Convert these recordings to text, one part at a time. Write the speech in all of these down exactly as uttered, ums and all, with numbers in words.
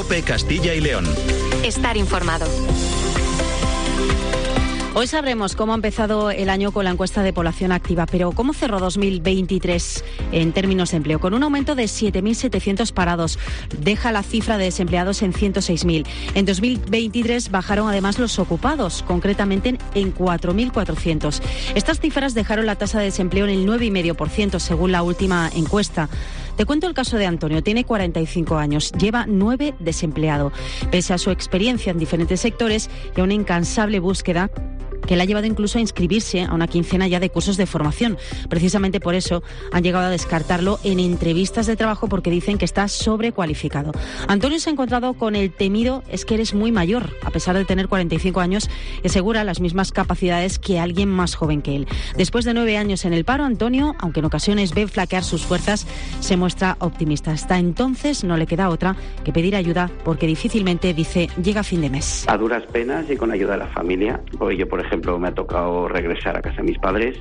COPE Castilla y León. Estar informado. Hoy sabremos cómo ha empezado el año con la encuesta de población activa, pero ¿cómo cerró dos mil veintitrés en términos de empleo? Con un aumento de siete mil setecientos parados, deja la cifra de desempleados en ciento seis mil. En dos mil veintitrés bajaron además los ocupados, concretamente en cuatro mil cuatrocientos. Estas cifras dejaron la tasa de desempleo en el nueve coma cinco por ciento según la última encuesta. Te cuento el caso de Antonio. Tiene cuarenta y cinco años, lleva nueve desempleado. Pese a su experiencia en diferentes sectores y a una incansable búsqueda que le ha llevado incluso a inscribirse a una quincena ya de cursos de formación. Precisamente por eso han llegado a descartarlo en entrevistas de trabajo porque dicen que está sobrecualificado. Antonio se ha encontrado con el temido "es que eres muy mayor", a pesar de tener cuarenta y cinco años y asegura las mismas capacidades que alguien más joven que él. Después de nueve años en el paro, Antonio, aunque en ocasiones ve flaquear sus fuerzas, se muestra optimista. Hasta entonces no le queda otra que pedir ayuda porque difícilmente, dice, llega a fin de mes. A duras penas y con ayuda de la familia, porque yo, por ejemplo, me ha tocado regresar a casa de mis padres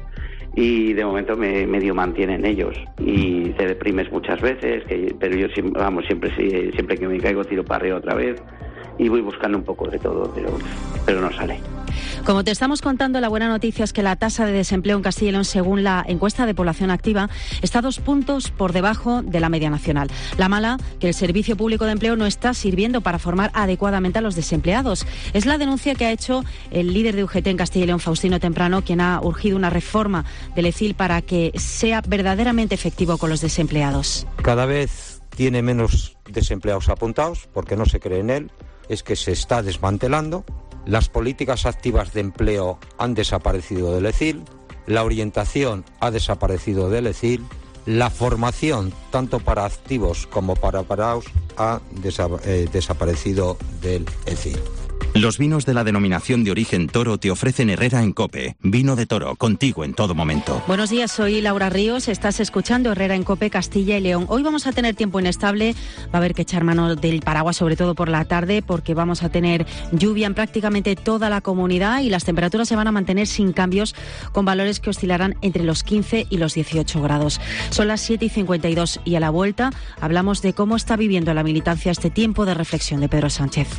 y de momento me medio mantienen ellos y te deprimes muchas veces, que, pero yo vamos siempre siempre que me caigo tiro para arriba otra vez y voy buscando un poco de todo, pero, pero no sale. Como te estamos contando, la buena noticia es que la tasa de desempleo en Castilla y León, según la encuesta de población activa, está dos puntos por debajo de la media nacional. La mala, que el Servicio Público de Empleo no está sirviendo para formar adecuadamente a los desempleados. Es la denuncia que ha hecho el líder de U G T en Castilla y León, Faustino Temprano, quien ha urgido una reforma del E C I L para que sea verdaderamente efectivo con los desempleados. Cada vez tiene menos desempleados apuntados porque no se cree en él, es que se está desmantelando. Las políticas activas de empleo han desaparecido del E C I L, la orientación ha desaparecido del E C I L, la formación, tanto para activos como para parados, ha desa- eh, desaparecido del E C I L. Los vinos de la denominación de origen Toro te ofrecen Herrera en COPE. Vino de Toro, contigo en todo momento. Buenos días, soy Laura Ríos, estás escuchando Herrera en COPE Castilla y León. Hoy vamos a tener tiempo inestable, va a haber que echar mano del paraguas, sobre todo por la tarde, porque vamos a tener lluvia en prácticamente toda la comunidad y las temperaturas se van a mantener sin cambios, con valores que oscilarán entre los quince y los dieciocho grados. Son las siete y cincuenta y dos y a la vuelta hablamos de cómo está viviendo la militancia este tiempo de reflexión de Pedro Sánchez.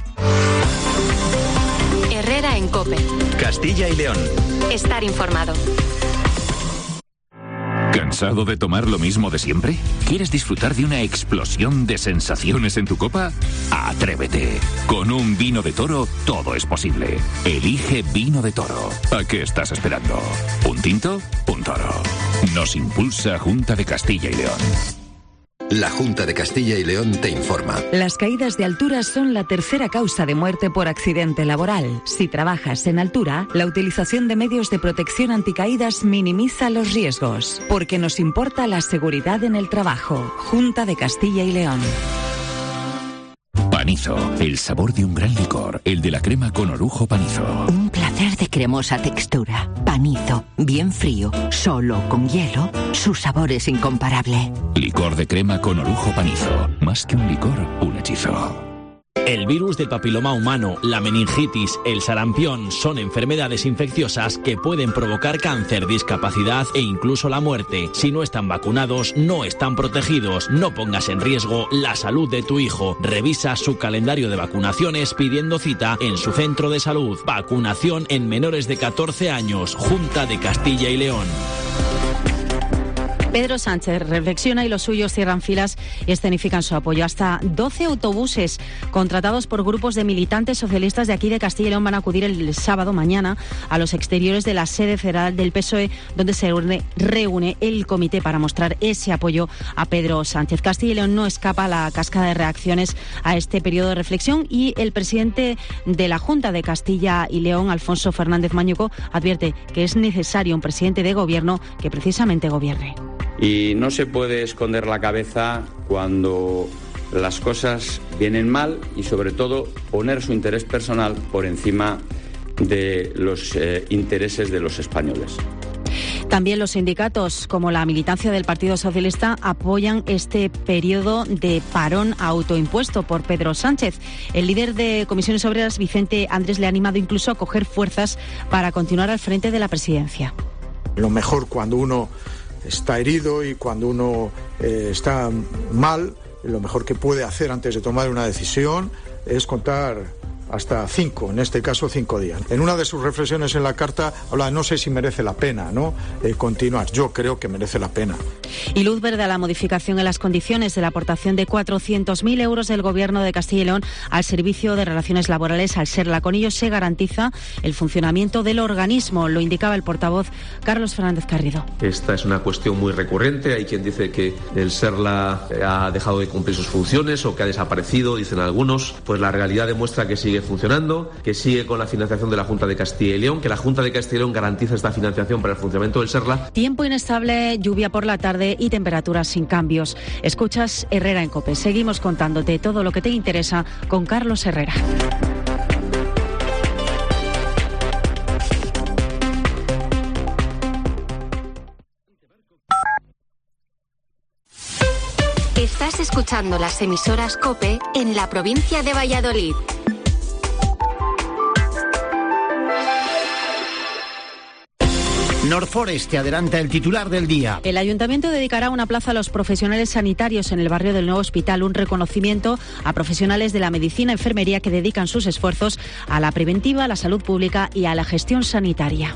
Herrera en COPE. Castilla y León. Estar informado. ¿Cansado de tomar lo mismo de siempre? ¿Quieres disfrutar de una explosión de sensaciones en tu copa? ¡Atrévete! Con un vino de Toro todo es posible. Elige Vino de Toro. ¿A qué estás esperando? ¿Un tinto? Un toro. Nos impulsa Junta de Castilla y León. La Junta de Castilla y León te informa. Las caídas de altura son la tercera causa de muerte por accidente laboral. Si trabajas en altura, la utilización de medios de protección anticaídas minimiza los riesgos, porque nos importa la seguridad en el trabajo. Junta de Castilla y León. Panizo, el sabor de un gran licor, el de la crema con orujo Panizo. Un placer de cremosa textura. Panizo, bien frío, solo con hielo, su sabor es incomparable. Licor de crema con orujo Panizo. Más que un licor, un hechizo. El virus del papiloma humano, la meningitis, el sarampión son enfermedades infecciosas que pueden provocar cáncer, discapacidad e incluso la muerte. Si no están vacunados, no están protegidos. No pongas en riesgo la salud de tu hijo. Revisa su calendario de vacunaciones pidiendo cita en su centro de salud. Vacunación en menores de catorce años. Junta de Castilla y León. Pedro Sánchez reflexiona y los suyos cierran filas y escenifican su apoyo. Hasta doce autobuses contratados por grupos de militantes socialistas de aquí de Castilla y León van a acudir el sábado mañana a los exteriores de la sede federal del P S O E, donde se reúne, reúne el comité para mostrar ese apoyo a Pedro Sánchez. Castilla y León no escapa a la cascada de reacciones a este periodo de reflexión y el presidente de la Junta de Castilla y León, Alfonso Fernández Mañuco, advierte que es necesario un presidente de gobierno que precisamente gobierne. Y no se puede esconder la cabeza cuando las cosas vienen mal y, sobre todo, poner su interés personal por encima de los eh, intereses de los españoles. También los sindicatos, como la militancia del Partido Socialista, apoyan este periodo de parón autoimpuesto por Pedro Sánchez. El líder de Comisiones Obreras, Vicente Andrés, le ha animado incluso a coger fuerzas para continuar al frente de la presidencia. Lo mejor cuando uno está herido y cuando uno eh, está mal lo mejor que puede hacer antes de tomar una decisión es contar hasta cinco, en este caso cinco días. En una de sus reflexiones en la carta habla de no sé si merece la pena, ¿no? Eh, continuar. Yo creo que merece la pena. Y luz verde a la modificación en las condiciones de la aportación de cuatrocientos mil euros del Gobierno de Castilla y León al Servicio de Relaciones Laborales, al SERLA. Con ello se garantiza el funcionamiento del organismo, lo indicaba el portavoz Carlos Fernández Carrido. Esta es una cuestión muy recurrente. Hay quien dice que el SERLA ha dejado de cumplir sus funciones o que ha desaparecido, dicen algunos. Pues la realidad demuestra que sigue funcionando, que sigue con la financiación de la Junta de Castilla y León, que la Junta de Castilla y León garantiza esta financiación para el funcionamiento del SERLA. Tiempo inestable, lluvia por la tarde y temperaturas sin cambios. Escuchas Herrera en COPE. Seguimos contándote todo lo que te interesa con Carlos Herrera. Estás escuchando las emisoras COPE en la provincia de Valladolid. Norforest te adelanta el titular del día. El ayuntamiento dedicará una plaza a los profesionales sanitarios en el barrio del nuevo hospital, un reconocimiento a profesionales de la medicina y enfermería que dedican sus esfuerzos a la preventiva, a la salud pública y a la gestión sanitaria.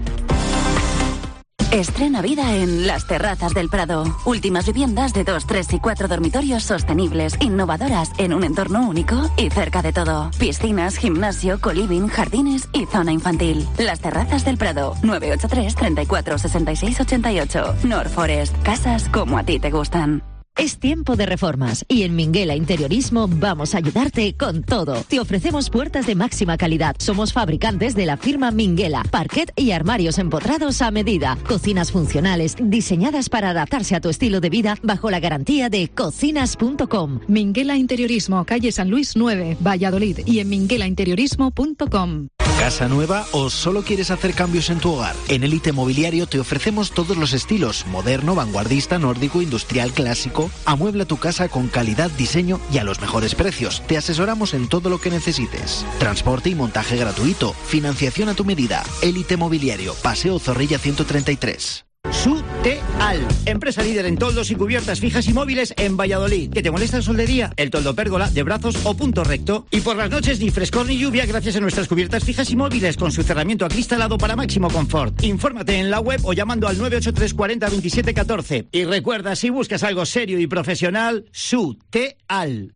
Estrena vida en Las Terrazas del Prado. Últimas viviendas de dos, tres y cuatro dormitorios sostenibles, innovadoras en un entorno único y cerca de todo. Piscinas, gimnasio, coliving, jardines y zona infantil. Las Terrazas del Prado. nueve ocho tres, treinta y cuatro, sesenta y seis, ochenta y ocho. Norforest. Casas como a ti te gustan. Es tiempo de reformas y en Minguela Interiorismo vamos a ayudarte con todo. Te ofrecemos puertas de máxima calidad. Somos fabricantes de la firma Minguela, parquet y armarios empotrados a medida. Cocinas funcionales diseñadas para adaptarse a tu estilo de vida bajo la garantía de cocinas punto com. Minguela Interiorismo, calle San Luis nueve, Valladolid, y en minguela interiorismo punto com. ¿Casa nueva o solo quieres hacer cambios en tu hogar? En Elite Mobiliario te ofrecemos todos los estilos: moderno, vanguardista, nórdico, industrial, clásico. Amuebla tu casa con calidad, diseño y a los mejores precios. Te asesoramos en todo lo que necesites. Transporte y montaje gratuito. Financiación a tu medida. Elite Mobiliario, Paseo Zorrilla ciento treinta y tres. Suteal, empresa líder en toldos y cubiertas fijas y móviles en Valladolid. ¿Que te molesta el sol de día? El toldo pérgola, de brazos o punto recto. Y por las noches ni frescor ni lluvia gracias a nuestras cubiertas fijas y móviles con su cerramiento acristalado para máximo confort. Infórmate en la web o llamando al nueve ocho tres cuarenta veintisiete catorce. Y recuerda, si buscas algo serio y profesional, Suteal.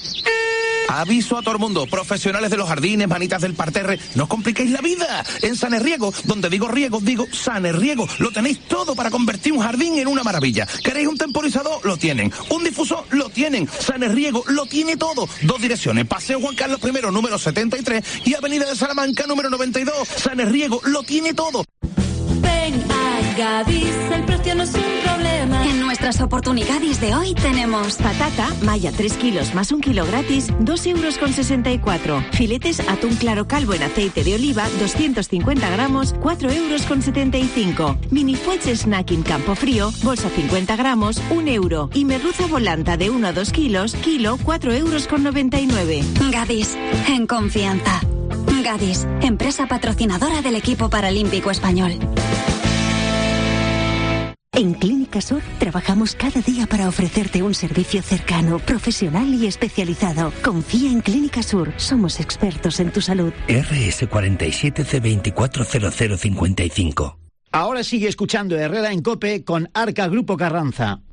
Aviso a todo el mundo, profesionales de los jardines, manitas del parterre, no os compliquéis la vida. En Sanerriego, donde digo riego, digo Sanerriego, lo tenéis todo para convertir un jardín en una maravilla. ¿Queréis un temporizador? Lo tienen. ¿Un difusor? Lo tienen. Sanerriego lo tiene todo. Dos direcciones, Paseo Juan Carlos I, número setenta y tres, y Avenida de Salamanca, número noventa y dos. Sanerriego lo tiene todo. Ven a Gadis, el precio no es un problema. En nuestras oportunidades de hoy tenemos patata, malla tres kilos más un kilo gratis, dos euros con sesenta y cuatro. Filetes atún claro calvo en aceite de oliva, doscientos cincuenta gramos, cuatro euros con setenta y cinco. Mini fuets snacking campo frío, bolsa cincuenta gramos, un euro. Y merluza volanta de uno a dos kilos, kilo, cuatro euros con noventa y nueve. Gadis, en confianza. Gadis, empresa patrocinadora del equipo paralímpico español. En Clínica Sur trabajamos cada día para ofrecerte un servicio cercano, profesional y especializado. Confía en Clínica Sur, somos expertos en tu salud. R S cuarenta y siete C veinticuatro cero cero cincuenta y cinco. Ahora sigue escuchando Herrera en COPE con Arca Grupo Carranza.